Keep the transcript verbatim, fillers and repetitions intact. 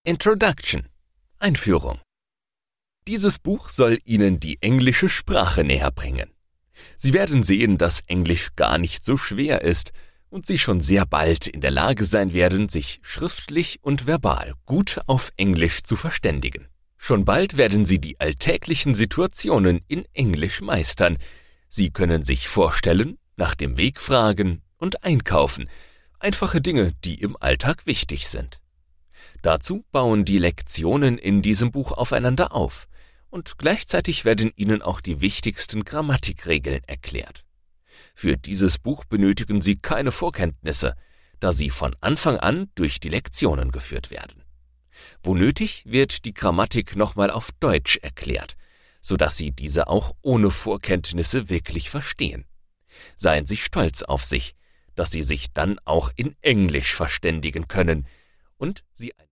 Introduction – Einführung. Dieses Buch soll Ihnen die englische Sprache näherbringen. Sie werden sehen, dass Englisch gar nicht so schwer ist und Sie schon sehr bald in der Lage sein werden, sich schriftlich und verbal gut auf Englisch zu verständigen. Schon bald werden Sie die alltäglichen Situationen in Englisch meistern. Sie können sich vorstellen, nach dem Weg fragen und einkaufen. Einfache Dinge, die im Alltag wichtig sind. Dazu bauen die Lektionen in diesem Buch aufeinander auf und gleichzeitig werden Ihnen auch die wichtigsten Grammatikregeln erklärt. Für dieses Buch benötigen Sie keine Vorkenntnisse, da Sie von Anfang an durch die Lektionen geführt werden. Wo nötig, wird die Grammatik nochmal auf Deutsch erklärt, sodass Sie diese auch ohne Vorkenntnisse wirklich verstehen. Seien Sie stolz auf sich, dass Sie sich dann auch in Englisch verständigen können und Sie